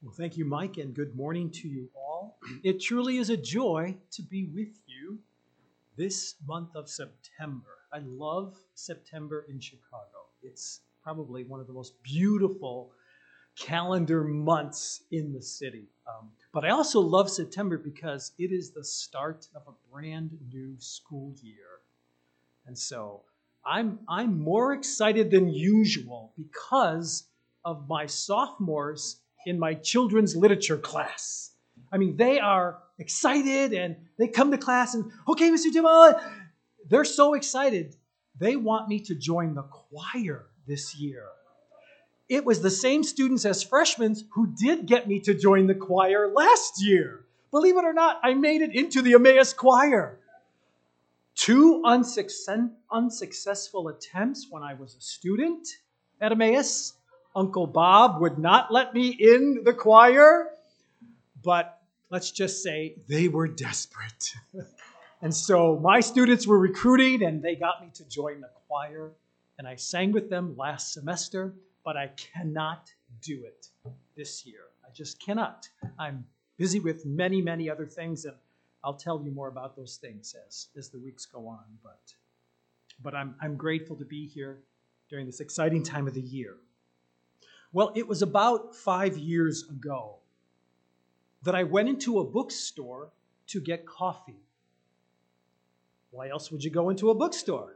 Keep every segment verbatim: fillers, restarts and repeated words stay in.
Well, thank you, Mike, and good morning to you all. It truly is a joy to be with you this month of September. I love September in Chicago. It's probably one of the most beautiful calendar months in the city. Um, but I also love September because it is the start of a brand new school year. And so I'm, I'm more excited than usual because of my sophomores in my children's literature class. I mean, they are excited and they come to class and, okay, Mister Duval, they're so excited. They want me to join the choir this year. It was the same students as freshmen who did get me to join the choir last year. Believe it or not, I made it into the Emmaus choir. Two unsuccess- unsuccessful attempts when I was a student at Emmaus. Uncle Bob would not let me in the choir, but let's just say they were desperate. And so my students were recruiting and they got me to join the choir, and I sang with them last semester, but I cannot do it this year. I just cannot. I'm busy with many, many other things, and I'll tell you more about those things as, as the weeks go on. But, but I'm, I'm grateful to be here during this exciting time of the year. Well, it was about five years ago that I went into a bookstore to get coffee. Why else would you go into a bookstore?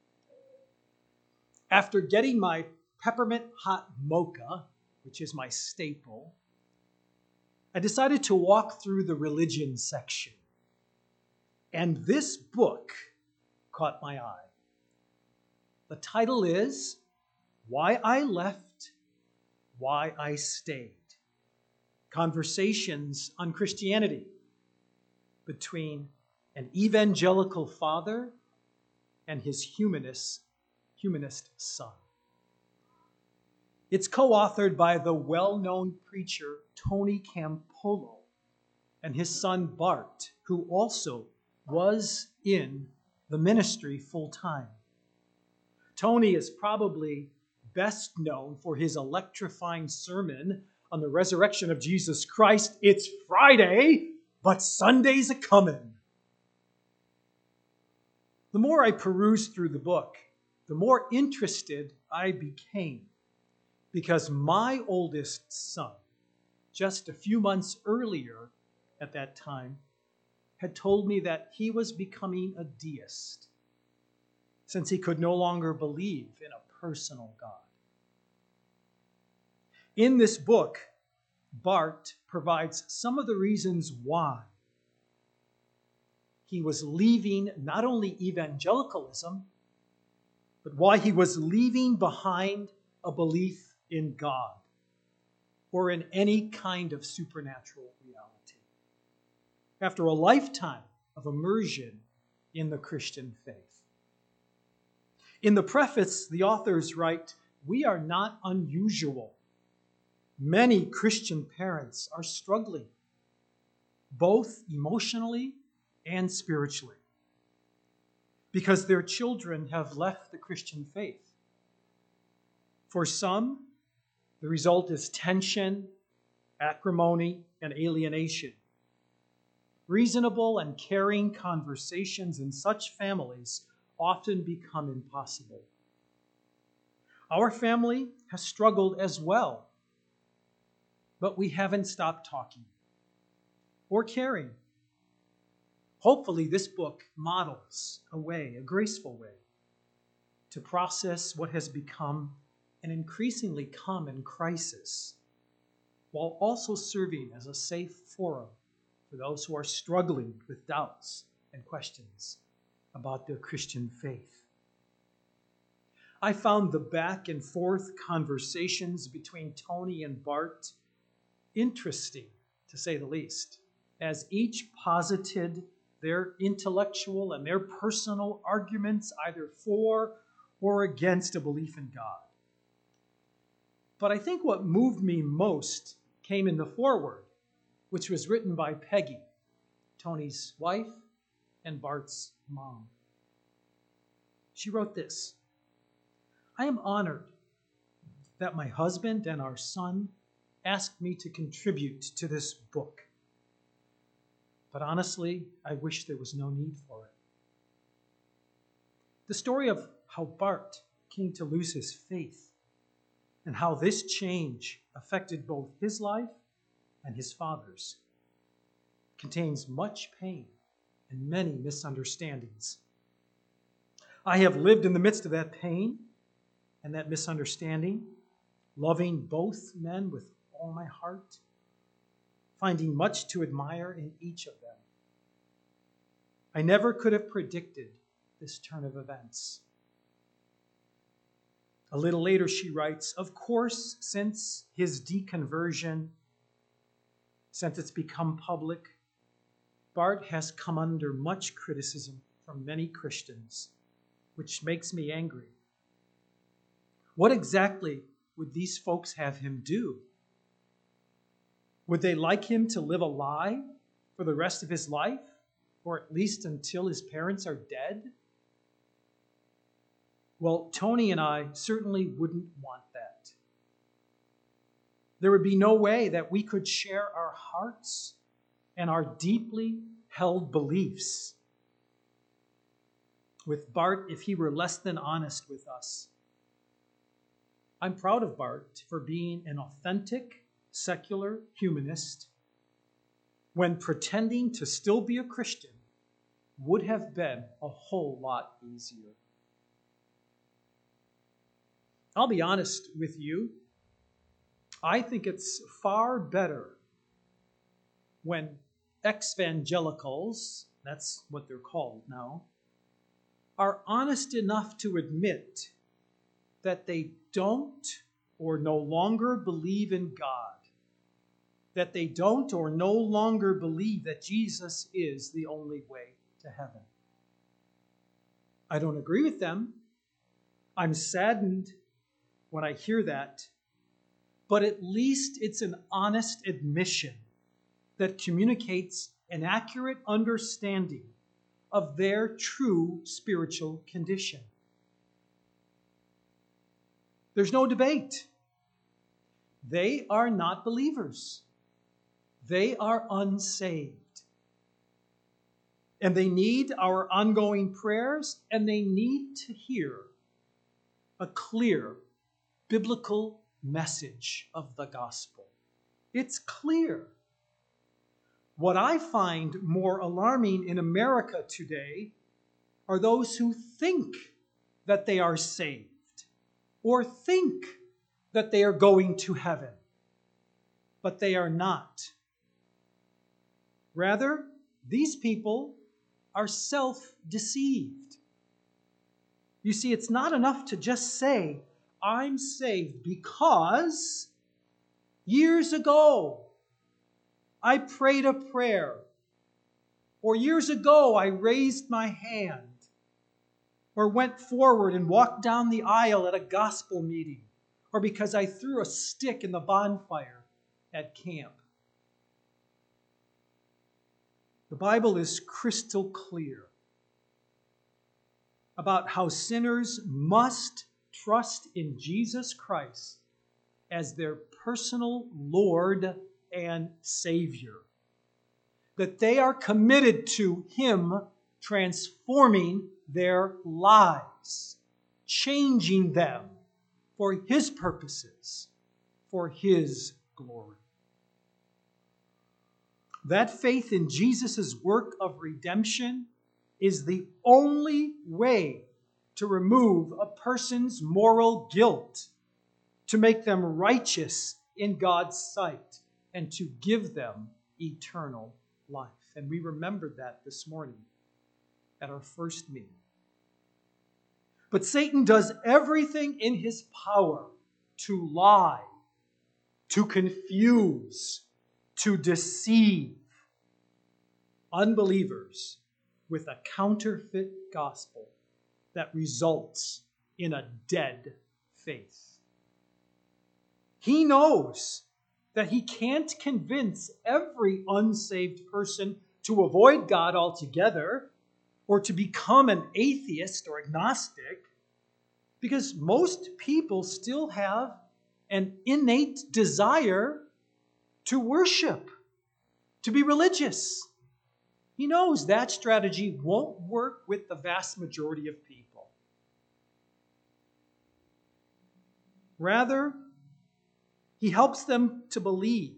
After getting my peppermint hot mocha, which is my staple, I decided to walk through the religion section. And this book caught my eye. The title is Why I Left, Why I Stayed. Conversations on Christianity between an evangelical father and his humanist, humanist son. It's co-authored by the well-known preacher Tony Campolo and his son Bart, who also was in the ministry full-time. Tony is probably best known for his electrifying sermon on the resurrection of Jesus Christ. It's Friday, but Sunday's a-comin'. The more I perused through the book, the more interested I became, because my oldest son, just a few months earlier at that time, had told me that he was becoming a deist, since he could no longer believe in a personal God. In this book, Bart provides some of the reasons why he was leaving not only evangelicalism, but why he was leaving behind a belief in God or in any kind of supernatural reality. After a lifetime of immersion in the Christian faith. In the preface, the authors write, "We are not unusual. Many Christian parents are struggling, both emotionally and spiritually, because their children have left the Christian faith. For some, the result is tension, acrimony, and alienation. Reasonable and caring conversations in such families often become impossible. Our family has struggled as well, but we haven't stopped talking or caring. Hopefully, this book models a way, a graceful way, to process what has become an increasingly common crisis, while also serving as a safe forum for those who are struggling with doubts and questions about their Christian faith." I found the back and forth conversations between Tony and Bart interesting, to say the least, as each posited their intellectual and their personal arguments either for or against a belief in God. But I think what moved me most came in the foreword, which was written by Peggy, Tony's wife and Bart's mom. She wrote this: "I am honored that my husband and our son asked me to contribute to this book. But honestly, I wish there was no need for it. The story of how Bart came to lose his faith and how this change affected both his life and his father's contains much pain and many misunderstandings. I have lived in the midst of that pain and that misunderstanding, loving both men with all my heart, finding much to admire in each of them. I never could have predicted this turn of events. A little later, she writes, of course, since his deconversion, since it's become public, Bart has come under much criticism from many Christians, which makes me angry. What exactly would these folks have him do? Would they like him to live a lie for the rest of his life, or at least until his parents are dead? Well, Tony and I certainly wouldn't want that. There would be no way that we could share our hearts and our deeply held beliefs with Bart if he were less than honest with us. I'm proud of Bart for being an authentic, secular humanist when pretending to still be a Christian would have been a whole lot easier. I'll be honest with you. I think it's far better when ex-evangelicals, that's what they're called now, are honest enough to admit that they don't or no longer believe in God, that they don't or no longer believe that Jesus is the only way to heaven. I don't agree with them. I'm saddened when I hear that, but at least it's an honest admission that communicates an accurate understanding of their true spiritual condition. There's no debate. They are not believers. They are unsaved. And they need our ongoing prayers, and they need to hear a clear biblical message of the gospel. It's clear. What I find more alarming in America today are those who think that they are saved or think that they are going to heaven, but they are not. Rather, these people are self-deceived. You see, it's not enough to just say, I'm saved because years ago I prayed a prayer, or years ago I raised my hand, or went forward and walked down the aisle at a gospel meeting, or because I threw a stick in the bonfire at camp. The Bible is crystal clear about how sinners must trust in Jesus Christ as their personal Lord and Savior. That they are committed to Him transforming their lives, changing them for His purposes, for His glory. That faith in Jesus' work of redemption is the only way to remove a person's moral guilt, to make them righteous in God's sight, and to give them eternal life. And we remembered that this morning at our first meeting. But Satan does everything in his power to lie, to confuse, to deceive unbelievers with a counterfeit gospel that results in a dead faith. He knows that he can't convince every unsaved person to avoid God altogether or to become an atheist or agnostic, because most people still have an innate desire to worship, to be religious. He knows that strategy won't work with the vast majority of people. Rather, he helps them to believe.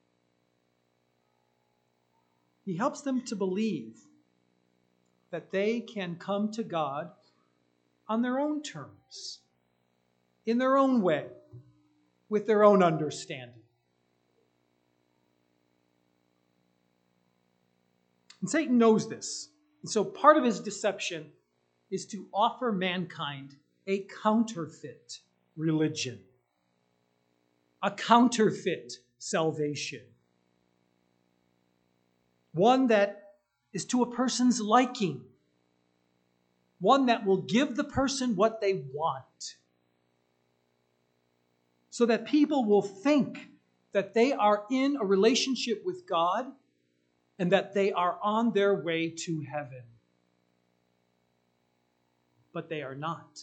He helps them to believe that they can come to God on their own terms, in their own way, with their own understanding. And Satan knows this. And so part of his deception is to offer mankind a counterfeit religion, a counterfeit salvation, one that is to a person's liking, one that will give the person what they want, so that people will think that they are in a relationship with God and that they are on their way to heaven. But they are not.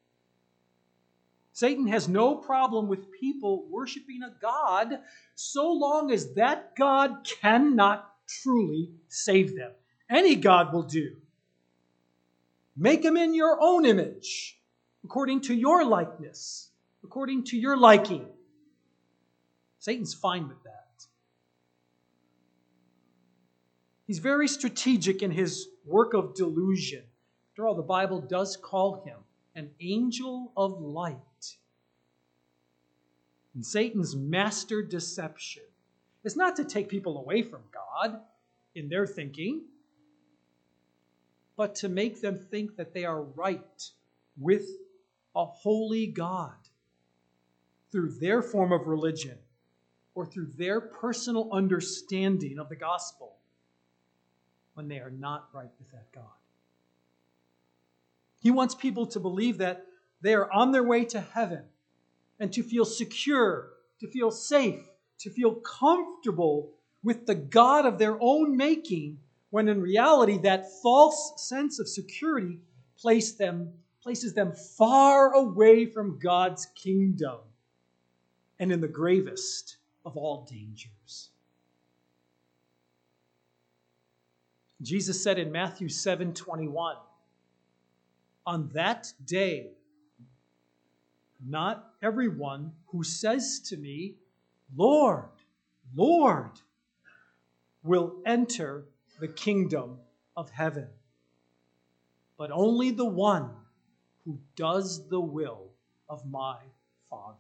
Satan has no problem with people worshiping a God so long as that God cannot truly save them. Any God will do. Make him in your own image, according to your likeness, according to your liking. Satan's fine with that. He's very strategic in his work of delusion. After all, the Bible does call him an angel of light. And Satan's master deception is not to take people away from God in their thinking, but to make them think that they are right with a holy God through their form of religion or through their personal understanding of the gospel, when they are not right with that God. He wants people to believe that they are on their way to heaven and to feel secure, to feel safe, to feel comfortable with the God of their own making, when in reality that false sense of security place them, places them far away from God's kingdom and in the gravest of all dangers. Jesus said in Matthew seven twenty-one, on that day, not everyone who says to me, Lord, Lord, will enter the kingdom of heaven, but only the one who does the will of my Father.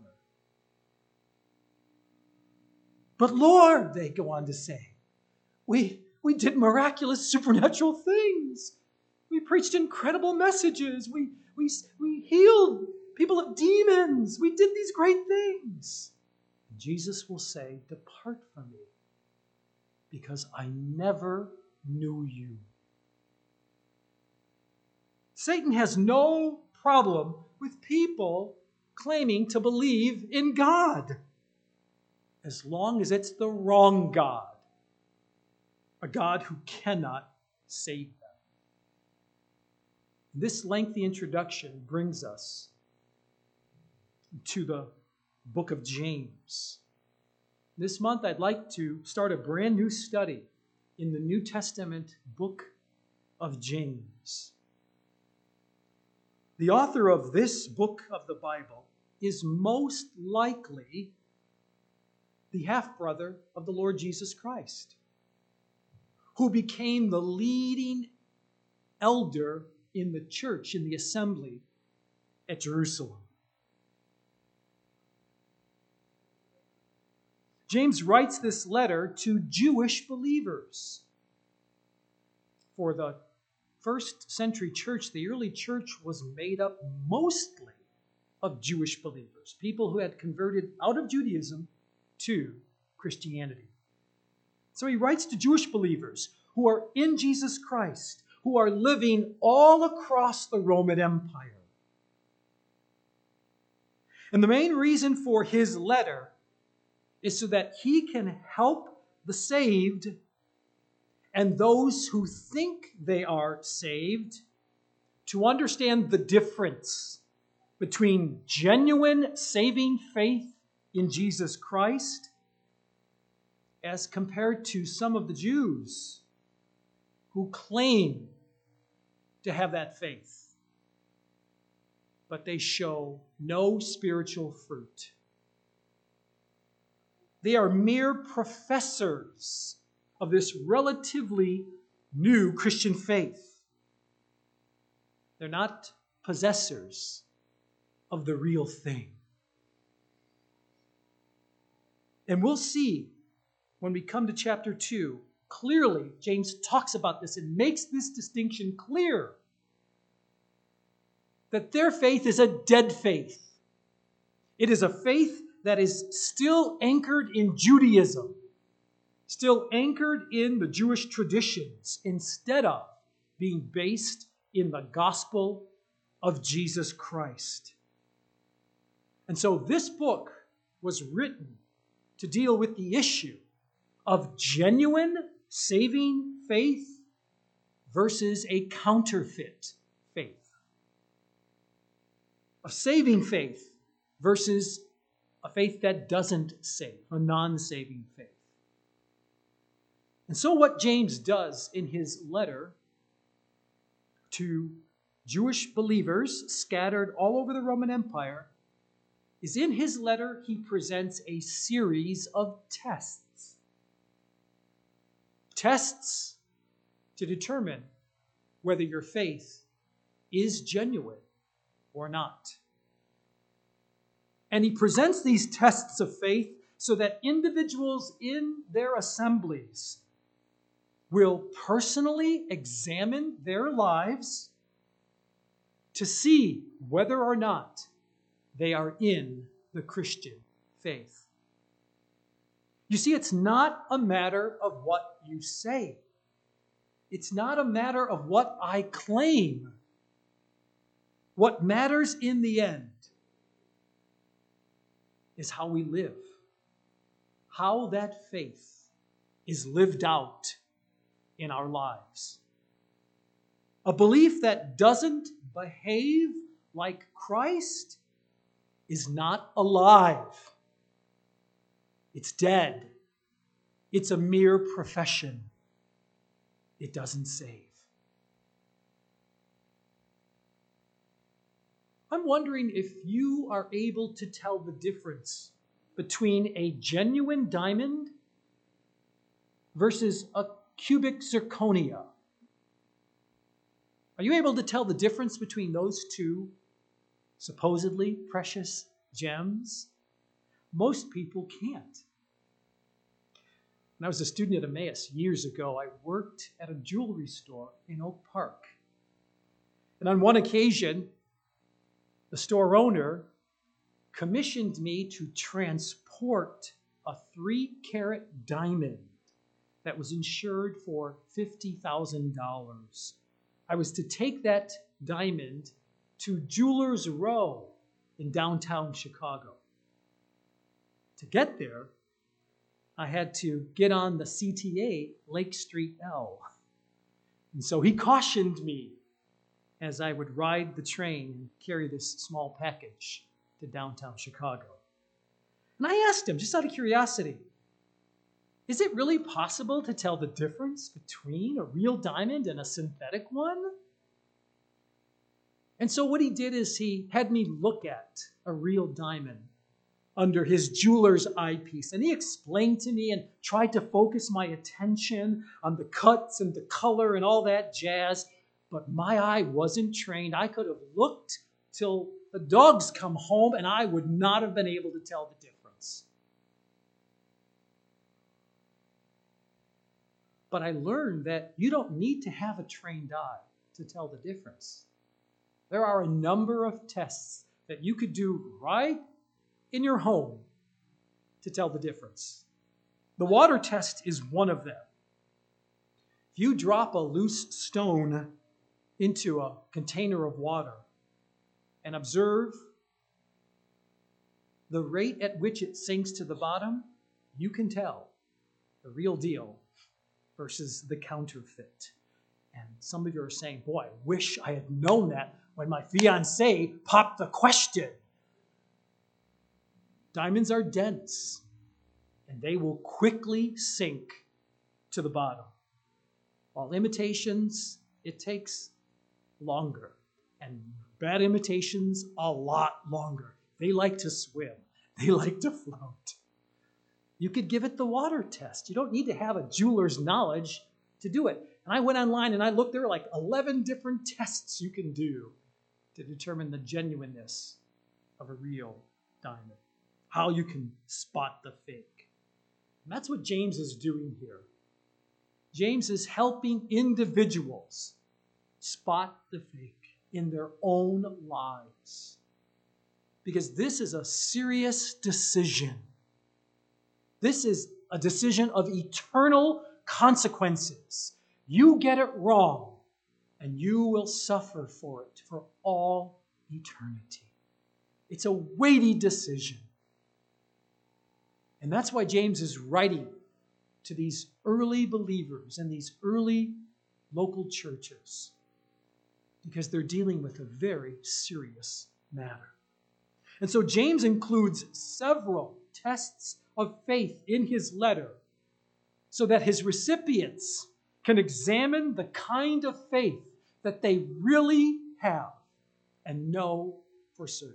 But Lord, they go on to say, we We did miraculous supernatural things. We preached incredible messages. We, we, we healed people of demons. We did these great things. And Jesus will say, depart from me, because I never knew you. Satan has no problem with people claiming to believe in God, as long as it's the wrong God. A God who cannot save them. This lengthy introduction brings us to the book of James. This month, I'd like to start a brand new study in the New Testament book of James. The author of this book of the Bible is most likely the half-brother of the Lord Jesus Christ, who became the leading elder in the church, in the assembly at Jerusalem. James writes this letter to Jewish believers. For the first century church, the early church was made up mostly of Jewish believers, people who had converted out of Judaism to Christianity. So he writes to Jewish believers who are in Jesus Christ, who are living all across the Roman Empire. And the main reason for his letter is so that he can help the saved and those who think they are saved to understand the difference between genuine saving faith in Jesus Christ as compared to some of the Jews who claim to have that faith, but they show no spiritual fruit. They are mere professors of this relatively new Christian faith. They're not possessors of the real thing. And we'll see when we come to chapter two, clearly James talks about this and makes this distinction clear, that their faith is a dead faith. It is a faith that is still anchored in Judaism, still anchored in the Jewish traditions, instead of being based in the gospel of Jesus Christ. And so this book was written to deal with the issue of genuine saving faith versus a counterfeit faith. Of saving faith versus a faith that doesn't save, a non-saving faith. And so what James does in his letter to Jewish believers scattered all over the Roman Empire is in his letter he presents a series of tests. Tests to determine whether your faith is genuine or not. And he presents these tests of faith so that individuals in their assemblies will personally examine their lives to see whether or not they are in the Christian faith. You see, it's not a matter of what you say. It's not a matter of what I claim. What matters in the end is how we live, how that faith is lived out in our lives. A belief that doesn't behave like Christ is not alive. It's dead. It's a mere profession. It doesn't save. I'm wondering if you are able to tell the difference between a genuine diamond versus a cubic zirconia. Are you able to tell the difference between those two supposedly precious gems? Most people can't. When I was a student at Emmaus years ago, I worked at a jewelry store in Oak Park. And on one occasion, the store owner commissioned me to transport a three-carat diamond that was insured for fifty thousand dollars. I was to take that diamond to Jewelers Row in downtown Chicago. To get there, I had to get on the C T A Lake Street L. And so he cautioned me as I would ride the train and carry this small package to downtown Chicago. And I asked him, just out of curiosity, is it really possible to tell the difference between a real diamond and a synthetic one? And so what he did is he had me look at a real diamond under his jeweler's eyepiece. And he explained to me and tried to focus my attention on the cuts and the color and all that jazz. But my eye wasn't trained. I could have looked till the dogs come home and I would not have been able to tell the difference. But I learned that you don't need to have a trained eye to tell the difference. There are a number of tests that you could do right in your home to tell the difference. The water test is one of them. If you drop a loose stone into a container of water and observe the rate at which it sinks to the bottom, you can tell the real deal versus the counterfeit. And some of you are saying, boy, I wish I had known that when my fiance popped the question. Diamonds are dense and they will quickly sink to the bottom. While imitations, it takes longer, and bad imitations a lot longer. They like to swim. They like to float. You could give it the water test. You don't need to have a jeweler's knowledge to do it. And I went online and I looked, there were like eleven different tests you can do to determine the genuineness of a real diamond, how you can spot the fake. And that's what James is doing here. James is helping individuals spot the fake in their own lives. Because this is a serious decision. This is a decision of eternal consequences. You get it wrong, and you will suffer for it for all eternity. It's a weighty decision. And that's why James is writing to these early believers and these early local churches, because they're dealing with a very serious matter. And so James includes several tests of faith in his letter so that his recipients can examine the kind of faith that they really have and know for certain.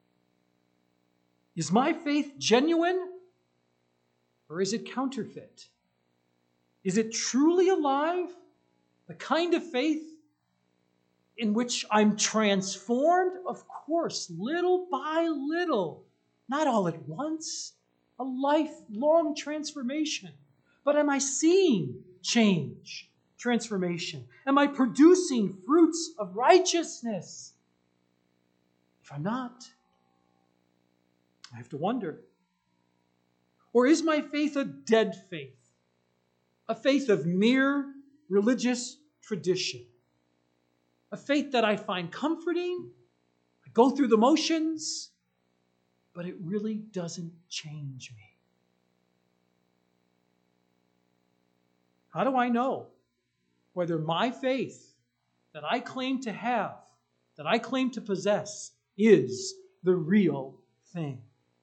Is my faith genuine, or is it counterfeit? Is it truly alive? The kind of faith in which I'm transformed? Of course, little by little, not all at once, a lifelong transformation. But am I seeing change, transformation? Am I producing fruits of righteousness? If I'm not, I have to wonder. Or is my faith a dead faith? A faith of mere religious tradition? A faith that I find comforting, I go through the motions, but it really doesn't change me. How do I know whether my faith that I claim to have, that I claim to possess, is the real thing?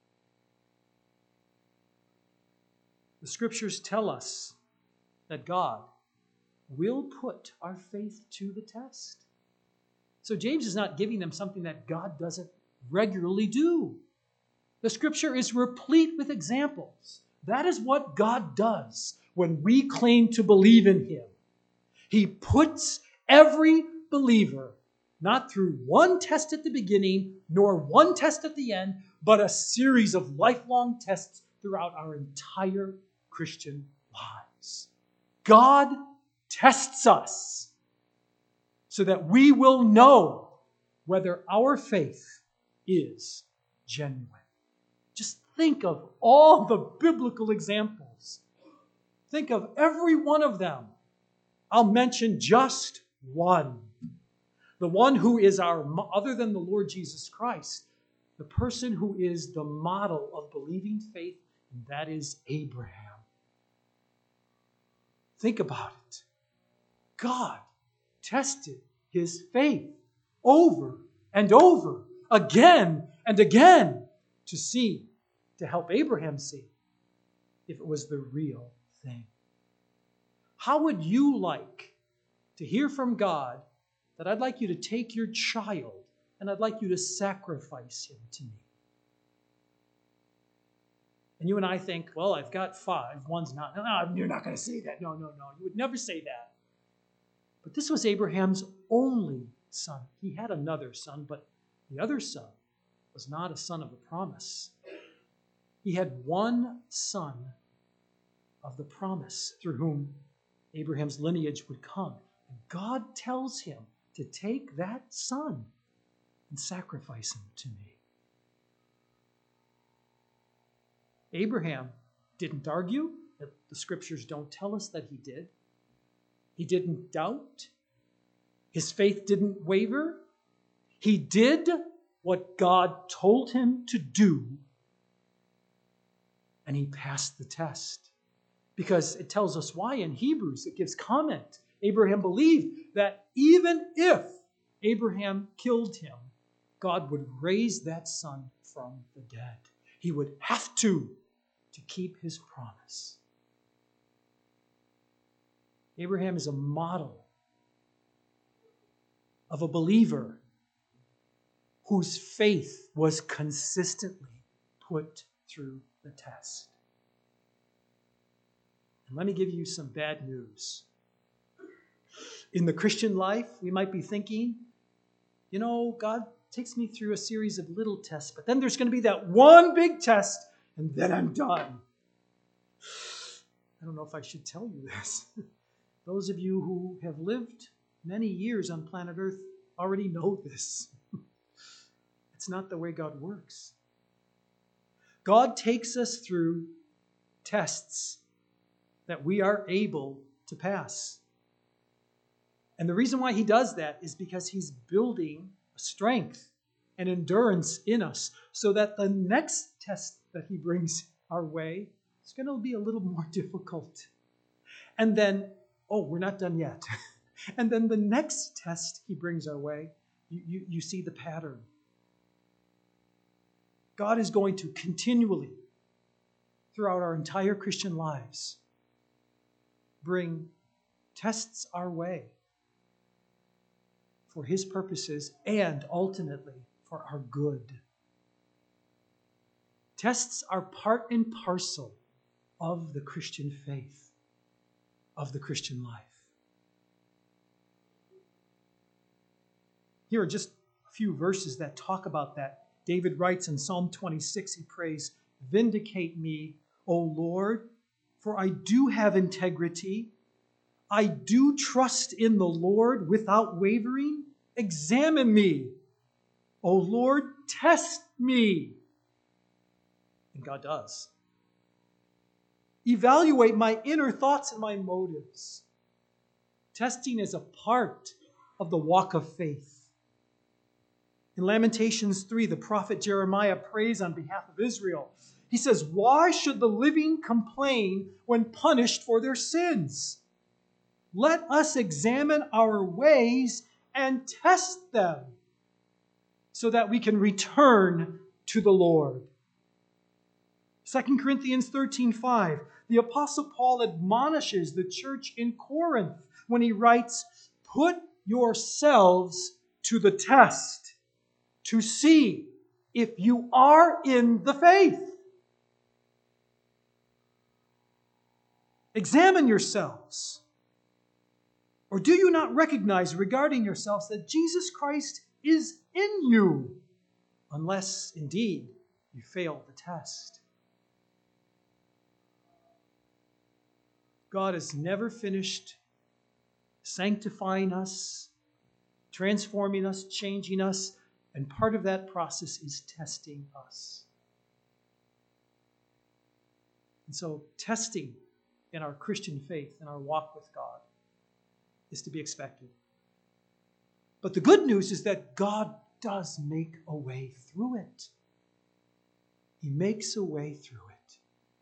The Scriptures tell us that God will put our faith to the test. So James is not giving them something that God doesn't regularly do. The Scripture is replete with examples. That is what God does when we claim to believe in Him. He puts every believer not through one test at the beginning, nor one test at the end, but a series of lifelong tests throughout our entire Christian lives. God tests us so that we will know whether our faith is genuine. Just think of all the biblical examples. Think of every one of them. I'll mention just one. The one who is our, other than the Lord Jesus Christ, the person who is the model of believing faith, and that is Abraham. Think about it. God tested his faith over and over, again and again, to see, to help Abraham see if it was the real thing. How would you like to hear from God that I'd like you to take your child and I'd like you to sacrifice him to me? And you and I think, well, I've got five, one's not. No, no, you're not going to say that. No, no, no, you would never say that. But this was Abraham's only son. He had another son, but the other son was not a son of the promise. He had one son of the promise through whom Abraham's lineage would come. And God tells him to take that son and sacrifice him to me. Abraham didn't argue. The Scriptures don't tell us that he did. He didn't doubt. His faith didn't waver. He did what God told him to do, and he passed the test. Because it tells us why in Hebrews. It gives comment. Abraham believed that even if Abraham killed him, God would raise that son from the dead. He would have to, to keep his promise. Abraham is a model of a believer whose faith was consistently put through the test. And let me give you some bad news. In the Christian life, we might be thinking, you know, God takes me through a series of little tests, but then there's going to be that one big test, and then I'm done. I don't know if I should tell you this. Those of you who have lived many years on planet Earth already know this. It's not the way God works. God takes us through tests that we are able to pass. And the reason why he does that is because he's building strength and endurance in us so that the next test that he brings our way is going to be a little more difficult. And then, oh, we're not done yet. And then the next test he brings our way, you, you, you see the pattern. God is going to continually, throughout our entire Christian lives, bring tests our way for his purposes and ultimately for our good. Tests are part and parcel of the Christian faith, of the Christian life. Here are just a few verses that talk about that. David writes in Psalm twenty-six, he prays, "Vindicate me, O Lord, for I do have integrity. I do trust in the Lord without wavering. Examine me, O Lord, test me." And God does. Evaluate my inner thoughts and my motives. Testing is a part of the walk of faith. In Lamentations three, the prophet Jeremiah prays on behalf of Israel. He says, "Why should the living complain when punished for their sins? Let us examine our ways and test them so that we can return to the Lord." Second Corinthians thirteen five, the Apostle Paul admonishes the church in Corinth when he writes, "Put yourselves to the test to see if you are in the faith. Examine yourselves. Or do you not recognize regarding yourselves that Jesus Christ is in you, unless indeed you fail the test?" God is never finished sanctifying us, transforming us, changing us, and part of that process is testing us. And so testing in our Christian faith, in our walk with God, is to be expected. But the good news is that God does make a way through it. He makes a way through it.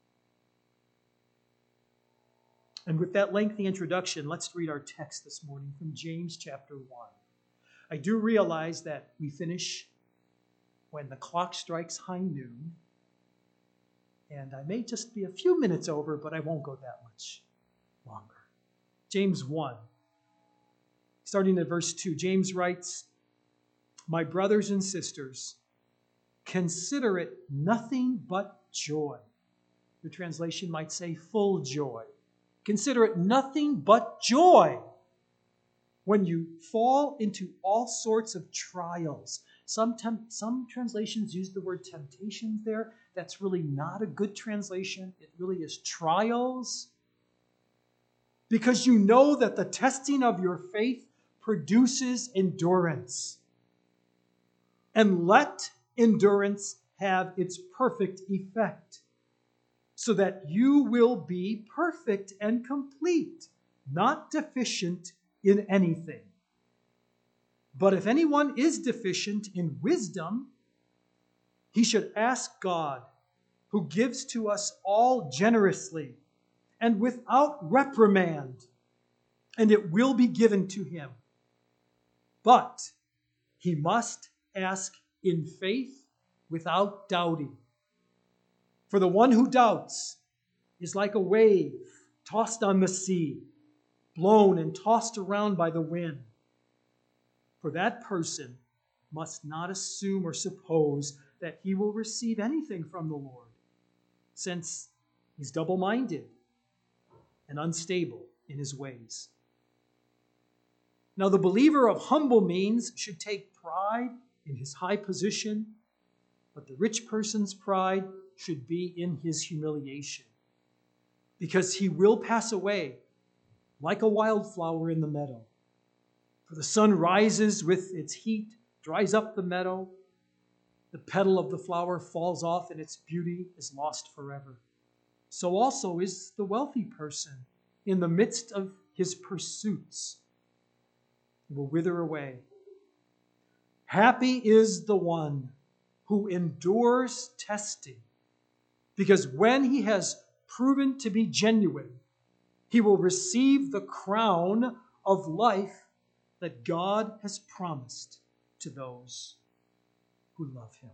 And with that lengthy introduction, let's read our text this morning from James chapter one. I do realize that we finish when the clock strikes high noon, and I may just be a few minutes over, but I won't go that much longer. James one, starting at verse two, James writes, "My brothers and sisters, consider it nothing but joy." Your translation might say full joy. Consider it nothing but joy when you fall into all sorts of trials. Some, temp- some translations use the word temptations there. That's really not a good translation. It really is trials. Because you know that the testing of your faith produces endurance. And let endurance have its perfect effect, so that you will be perfect and complete, not deficient in anything. But if anyone is deficient in wisdom, he should ask God, who gives to us all generously and without reprimand, and it will be given to him. But he must ask in faith without doubting. For the one who doubts is like a wave tossed on the sea, blown and tossed around by the wind. For that person must not assume or suppose that he will receive anything from the Lord, since he's double-minded and unstable in his ways. Now, the believer of humble means should take pride in his high position, but the rich person's pride should be in his humiliation, because he will pass away like a wildflower in the meadow. For the sun rises with its heat, dries up the meadow, the petal of the flower falls off, and its beauty is lost forever. So also is the wealthy person in the midst of his pursuits. He will wither away. Happy is the one who endures testing, because when he has proven to be genuine, he will receive the crown of life that God has promised to those who love him.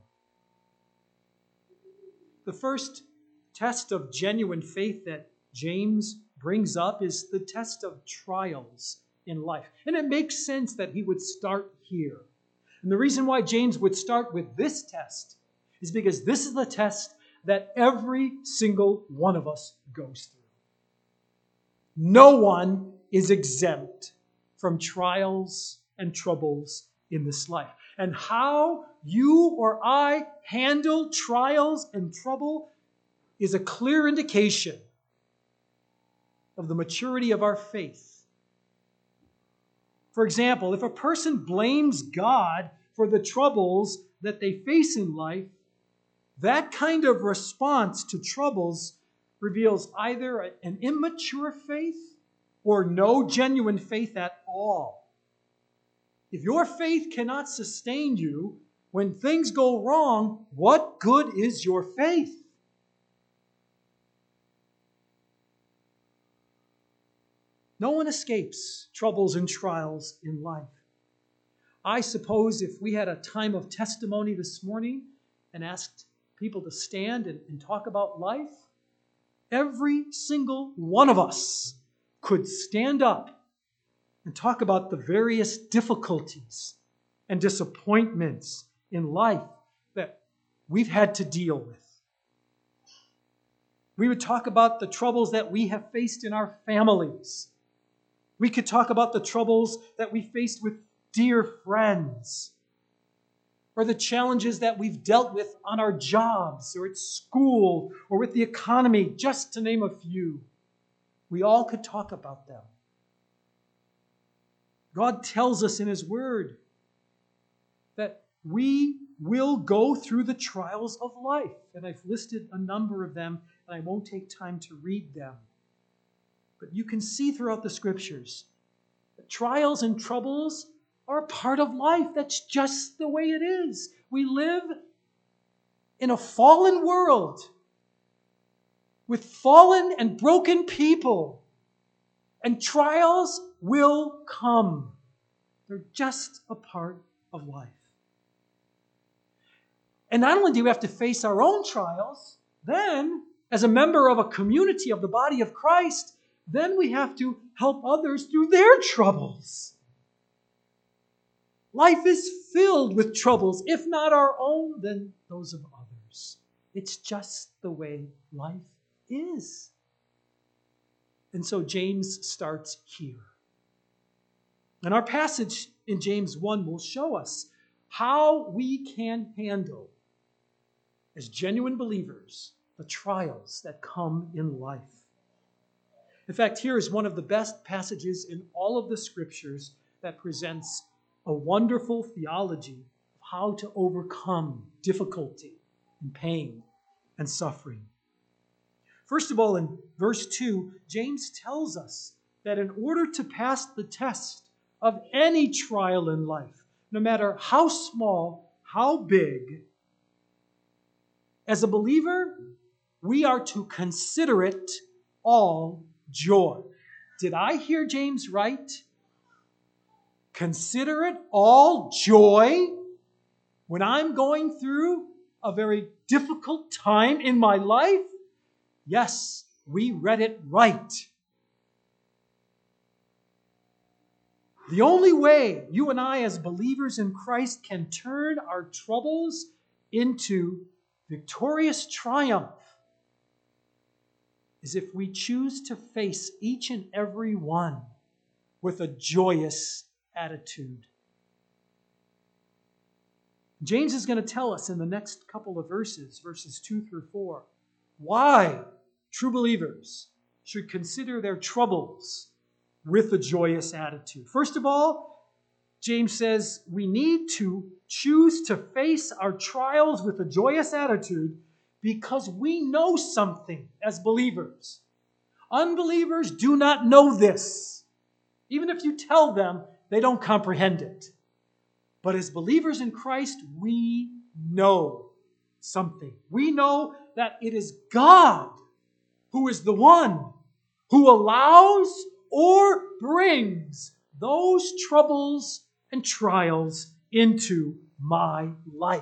The first test of genuine faith that James brings up is the test of trials in life. And it makes sense that he would start here. And the reason why James would start with this test is because this is the test that every single one of us goes through. No one is exempt from trials and troubles in this life. And how you or I handle trials and trouble is a clear indication of the maturity of our faith. For example, if a person blames God for the troubles that they face in life, that kind of response to troubles reveals either an immature faith or no genuine faith at all. If your faith cannot sustain you when things go wrong, what good is your faith? No one escapes troubles and trials in life. I suppose if we had a time of testimony this morning and asked people to stand and, and talk about life, every single one of us could stand up and talk about the various difficulties and disappointments in life that we've had to deal with. We would talk about the troubles that we have faced in our families. We could talk about the troubles that we faced with dear friends, or the challenges that we've dealt with on our jobs, or at school, or with the economy, just to name a few. We all could talk about them. God tells us in His Word that we will go through the trials of life. And I've listed a number of them, and I won't take time to read them. But you can see throughout the Scriptures that trials and troubles are a part of life. That's just the way it is. We live in a fallen world with fallen and broken people, and trials will come. They're just a part of life. And not only do we have to face our own trials, then, as a member of a community of the body of Christ, then we have to help others through their troubles. Life is filled with troubles, if not our own, then those of others. It's just the way life is. And so James starts here. And our passage in James one will show us how we can handle, as genuine believers, the trials that come in life. In fact, here is one of the best passages in all of the Scriptures that presents a wonderful theology of how to overcome difficulty and pain and suffering. First of all, in verse two, James tells us that in order to pass the test of any trial in life, no matter how small, how big, as a believer, we are to consider it all joy. Did I hear James right? Consider it all joy when I'm going through a very difficult time in my life? Yes, we read it right. The only way you and I as believers in Christ can turn our troubles into victorious triumph is if we choose to face each and every one with a joyous attitude. James is going to tell us in the next couple of verses, verses two through four, why true believers should consider their troubles with a joyous attitude. First of all, James says we need to choose to face our trials with a joyous attitude because we know something as believers. Unbelievers do not know this. Even if you tell them, they don't comprehend it. But as believers in Christ, we know something. We know that it is God who is the one who allows or brings those troubles and trials into my life.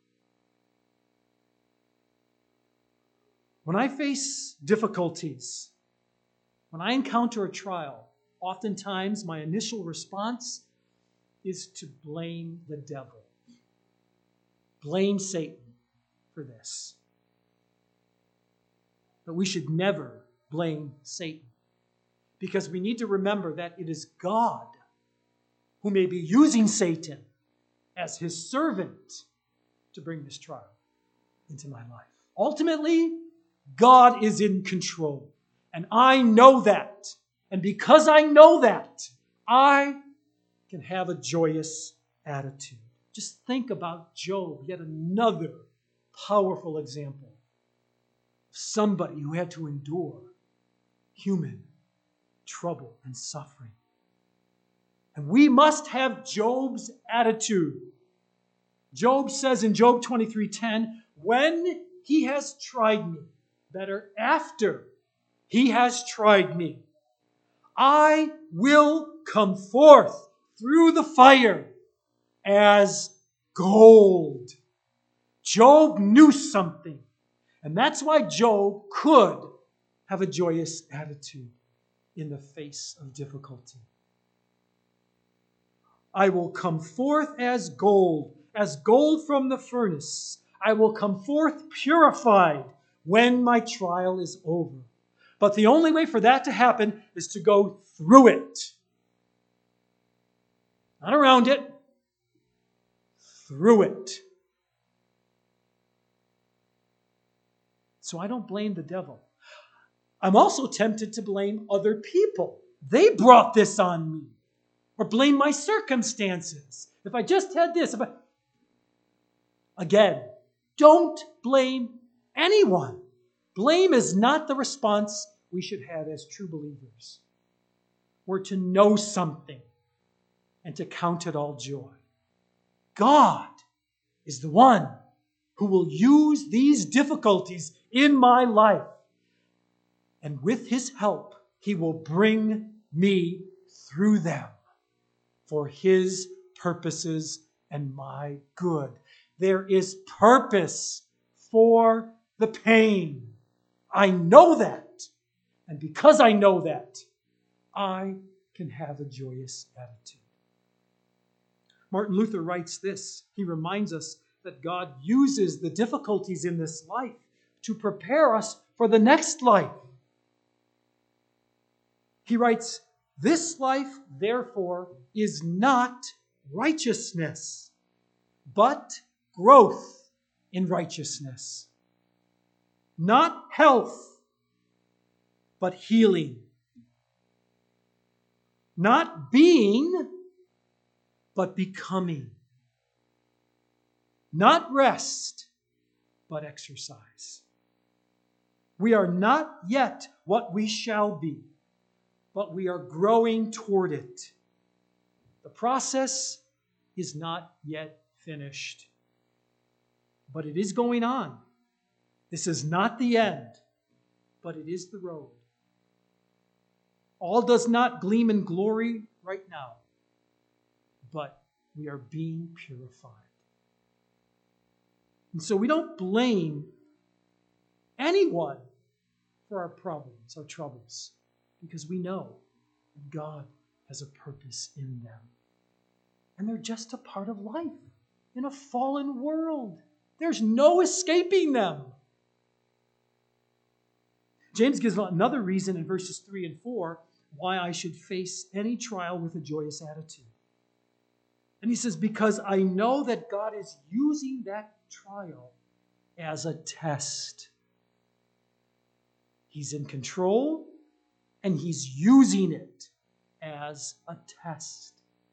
When I face difficulties, when I encounter a trial, oftentimes my initial response is to blame the devil. Blame Satan for this. But we should never blame Satan, because we need to remember that it is God who may be using Satan as his servant to bring this trial into my life. Ultimately, God is in control, and I know that. And because I know that, I can have a joyous attitude. Just think about Job, yet another powerful example of somebody who had to endure human trouble and suffering. And we must have Job's attitude. Job says in Job twenty-three ten, when he has tried me, better after he has tried me, I will come forth through the fire as gold. Job knew something, and that's why Job could have a joyous attitude in the face of difficulty. I will come forth as gold, as gold from the furnace. I will come forth purified when my trial is over. But the only way for that to happen is to go through it. Not around it, through it. So I don't blame the devil. I'm also tempted to blame other people. They brought this on me. Or blame my circumstances. If I just had this. If I... Again, don't blame anyone. Blame is not the response we should have as true believers. We're to know something and to count it all joy. God is the one who will use these difficulties in my life. And with his help, he will bring me through them for his purposes and my good. There is purpose for the pain. I know that. And because I know that, I can have a joyous attitude. Martin Luther writes this. He reminds us that God uses the difficulties in this life to prepare us for the next life. He writes, this life, therefore, is not righteousness, but growth in righteousness. Not health, but healing. Not being, but becoming. Not rest, but exercise. We are not yet what we shall be, but we are growing toward it. The process is not yet finished, but it is going on. This is not the end, but it is the road. All does not gleam in glory right now, but we are being purified. And so we don't blame anyone for our problems, our troubles, because we know that God has a purpose in them. And they're just a part of life in a fallen world. There's no escaping them. James gives another reason in verses three and four why I should face any trial with a joyous attitude. And he says, because I know that God is using that trial as a test. He's in control, and he's using it as a test.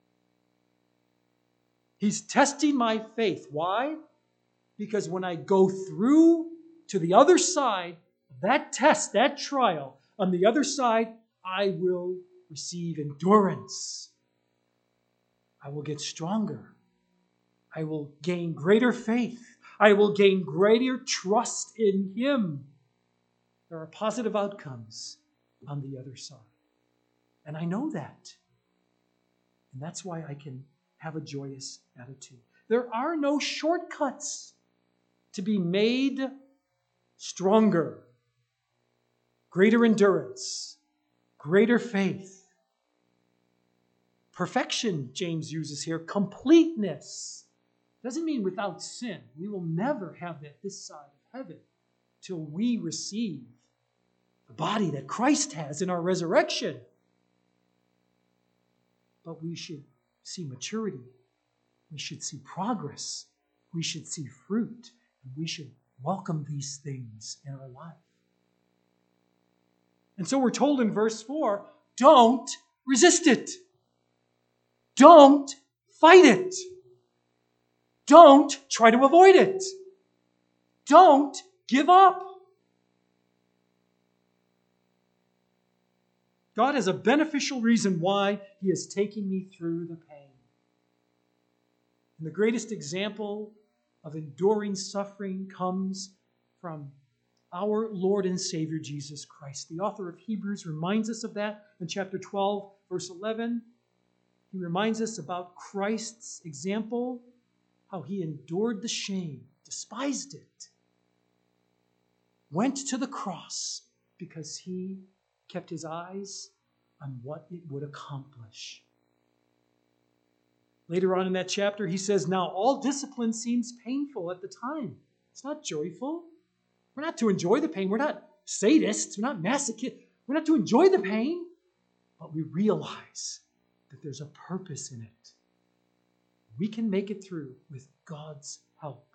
He's testing my faith. Why? Because when I go through to the other side of that test, that trial, on the other side, I will receive endurance. I will get stronger. I will gain greater faith. I will gain greater trust in him. There are positive outcomes on the other side. And I know that. And that's why I can have a joyous attitude. There are no shortcuts to be made stronger, greater endurance, greater faith. Perfection, James uses here, completeness. Doesn't mean without sin. We will never have that this side of heaven till we receive the body that Christ has in our resurrection. But we should see maturity. We should see progress. We should see fruit. And we should welcome these things in our life. And so we're told in verse four, don't resist it. Don't fight it. Don't try to avoid it. Don't give up. God has a beneficial reason why he is taking me through the pain. And the greatest example of enduring suffering comes from our Lord and Savior Jesus Christ. The author of Hebrews reminds us of that in chapter twelve, verse eleven. He reminds us about Christ's example, how he endured the shame, despised it, went to the cross because he kept his eyes on what it would accomplish. Later on in that chapter, he says, now all discipline seems painful at the time. It's not joyful. We're not to enjoy the pain. We're not sadists. We're not masochists. We're not to enjoy the pain. But we realize that there's a purpose in it. We can make it through with God's help.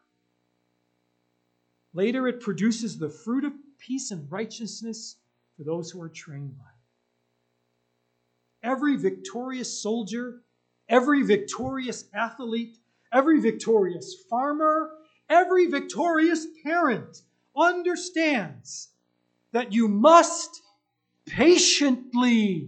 Later, it produces the fruit of peace and righteousness for those who are trained by it. Every victorious soldier, every victorious athlete, every victorious farmer, every victorious parent understands that you must patiently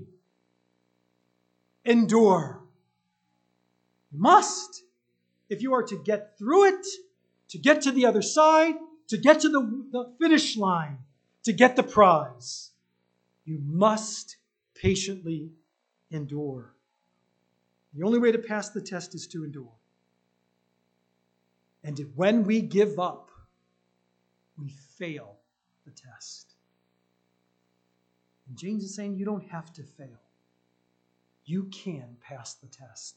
endure. You must. If you are to get through it, to get to the other side, to get to the, the finish line, to get the prize, you must patiently endure. The only way to pass the test is to endure. And when we give up, we fail the test. And James is saying you don't have to fail. You can pass the test.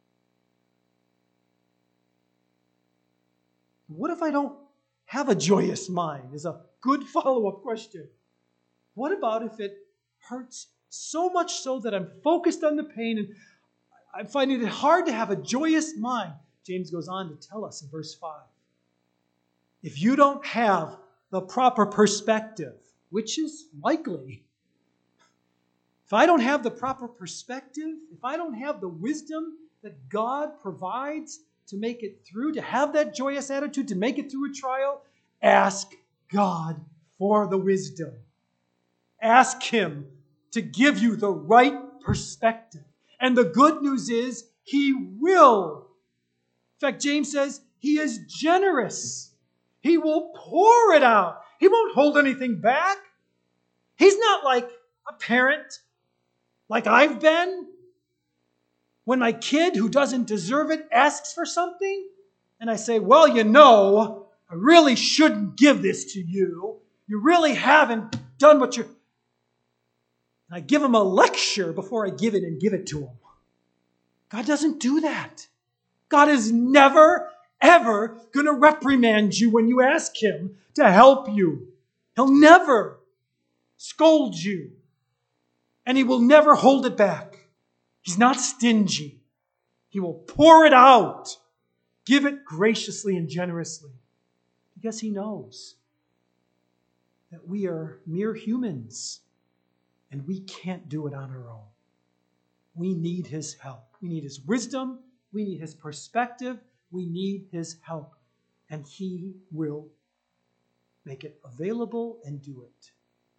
What if I don't have a joyous mind? Is a good follow-up question. What about if it hurts so much so that I'm focused on the pain and I'm finding it hard to have a joyous mind? James goes on to tell us in verse five. If you don't have the proper perspective, which is likely, if I don't have the proper perspective, if I don't have the wisdom that God provides to make it through, to have that joyous attitude, to make it through a trial, ask God for the wisdom. Ask him to give you the right perspective. And the good news is he will. In fact, James says he is generous. He will pour it out. He won't hold anything back. He's not like a parent, like I've been. When my kid who doesn't deserve it asks for something, and I say, well, you know, I really shouldn't give this to you. You really haven't done what you're... And I give him a lecture before I give it and give it to him. God doesn't do that. God is never, ever going to reprimand you when you ask him to help you. He'll never scold you. And he will never hold it back. He's not stingy. He will pour it out. Give it graciously and generously. Because he knows that we are mere humans and we can't do it on our own. We need his help. We need his wisdom. We need his perspective. We need his help. And he will make it available and do it.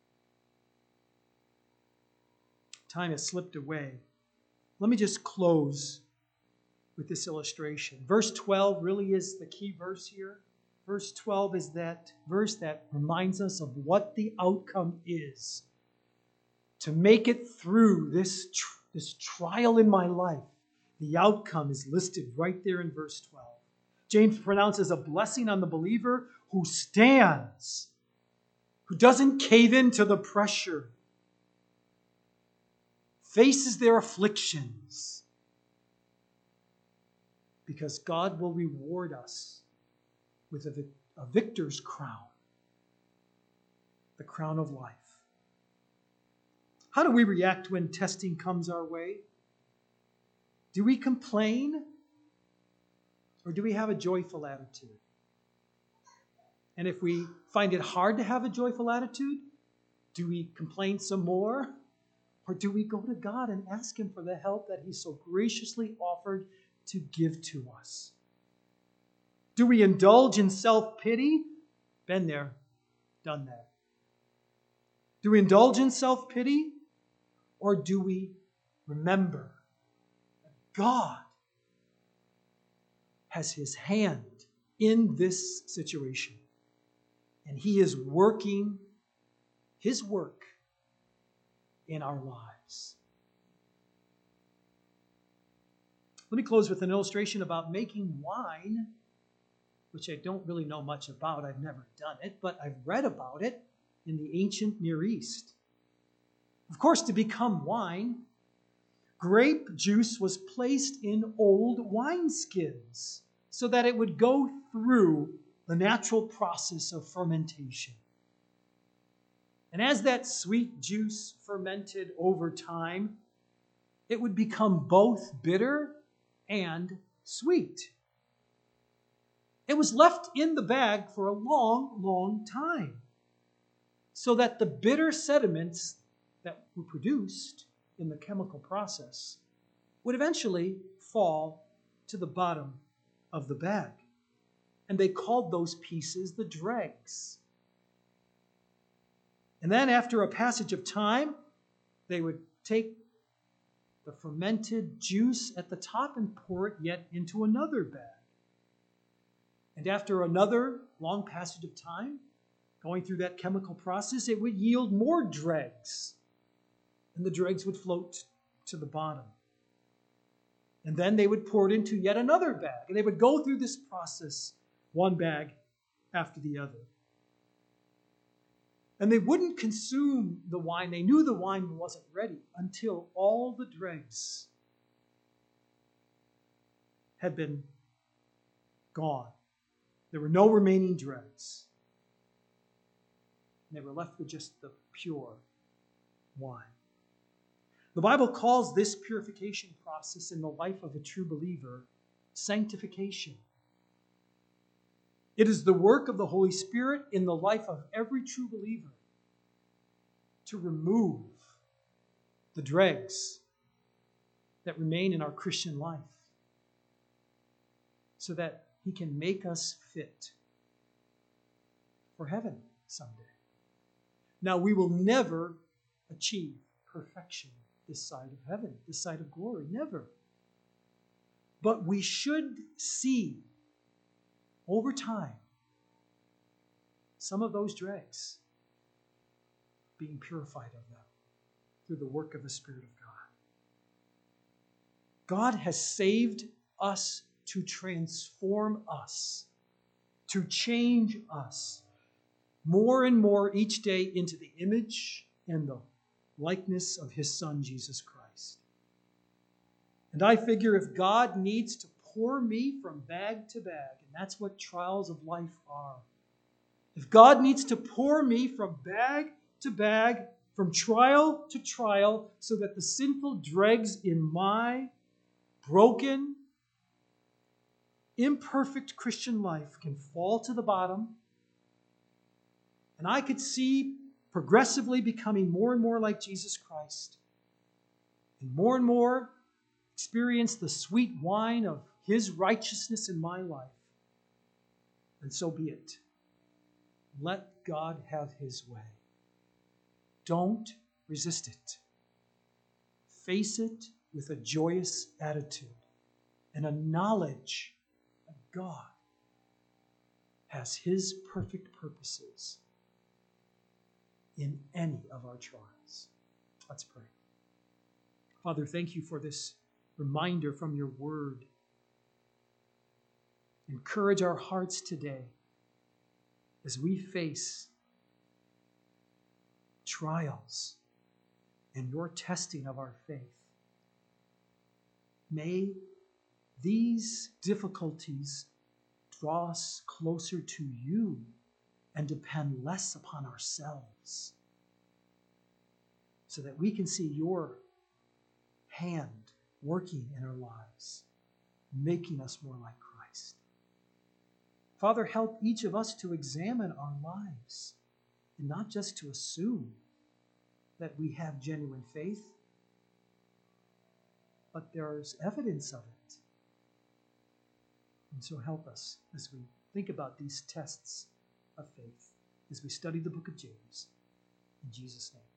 Time has slipped away. Let me just close with this illustration. Verse twelve really is the key verse here. Verse twelve is that verse that reminds us of what the outcome is. To make it through this, tr- this trial in my life, the outcome is listed right there in verse twelve. James pronounces a blessing on the believer who stands, who doesn't cave into the pressure, faces their afflictions, because God will reward us with a, a victor's crown, the crown of life. How do we react when testing comes our way? Do we complain, or do we have a joyful attitude? And if we find it hard to have a joyful attitude, do we complain some more? Or do we go to God and ask him for the help that he so graciously offered to give to us? Do we indulge in self-pity? Been there, done that. Do we indulge in self-pity? Or do we remember that God has his hand in this situation? And he is working his work in our lives. Let me close with an illustration about making wine, which I don't really know much about. I've never done it, but I've read about it in the ancient Near East. Of course, to become wine, grape juice was placed in old wineskins so that it would go through the natural process of fermentation. And as that sweet juice fermented over time, it would become both bitter and sweet. It was left in the bag for a long, long time, so that the bitter sediments that were produced in the chemical process would eventually fall to the bottom of the bag. And they called those pieces the dregs. And then after a passage of time, they would take the fermented juice at the top and pour it yet into another bag. And after another long passage of time, going through that chemical process, it would yield more dregs. And the dregs would float to the bottom. And then they would pour it into yet another bag. And they would go through this process, one bag after the other. And they wouldn't consume the wine. They knew the wine wasn't ready until all the dregs had been gone. There were no remaining dregs. And they were left with just the pure wine. The Bible calls this purification process in the life of a true believer sanctification. It is the work of the Holy Spirit in the life of every true believer to remove the dregs that remain in our Christian life so that he can make us fit for heaven someday. Now, we will never achieve perfection this side of heaven, this side of glory, never. But we should see over time some of those dregs being purified of them through the work of the Spirit of God. God has saved us to transform us, to change us more and more each day into the image and the likeness of his Son, Jesus Christ. And I figure if God needs to pour me from bag to bag, and that's what trials of life are, if God needs to pour me from bag to bag, from trial to trial, so that the sinful dregs in my broken, imperfect Christian life can fall to the bottom, and I could see progressively becoming more and more like Jesus Christ, and more and more experience the sweet wine of his righteousness in my life, and so be it. Let God have his way. Don't resist it. Face it with a joyous attitude and a knowledge that God has his perfect purposes in any of our trials. Let's pray. Father, thank you for this reminder from your word. Encourage our hearts today as we face trials and your testing of our faith. May these difficulties draw us closer to you and depend less upon ourselves, so that we can see your hand working in our lives, making us more like Christ. Father, help each of us to examine our lives and not just to assume that we have genuine faith, but there's evidence of it. And so help us as we think about these tests of faith, as we study the book of James. In Jesus' name.